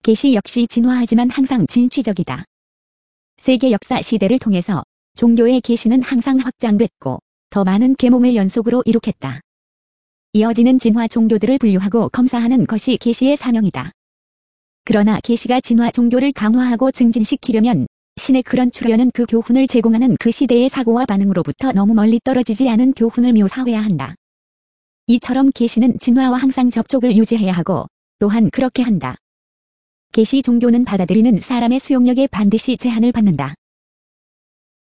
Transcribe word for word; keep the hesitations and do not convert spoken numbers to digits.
계시 역시 진화하지만 항상 진취적이다. 세계 역사 시대를 통해서 종교의 계시는 항상 확장됐고 더 많은 계몽을 연속으로 이룩했다. 이어지는 진화 종교들을 분류하고 검사하는 것이 계시의 사명이다. 그러나 계시가 진화 종교를 강화하고 증진시키려면 신의 그런 출현은 그 교훈을 제공하는 그 시대의 사고와 반응으로부터 너무 멀리 떨어지지 않은 교훈을 묘사해야 한다. 이처럼 계시는 진화와 항상 접촉을 유지해야 하고 또한 그렇게 한다. 계시 종교는 받아들이는 사람의 수용력에 반드시 제한을 받는다.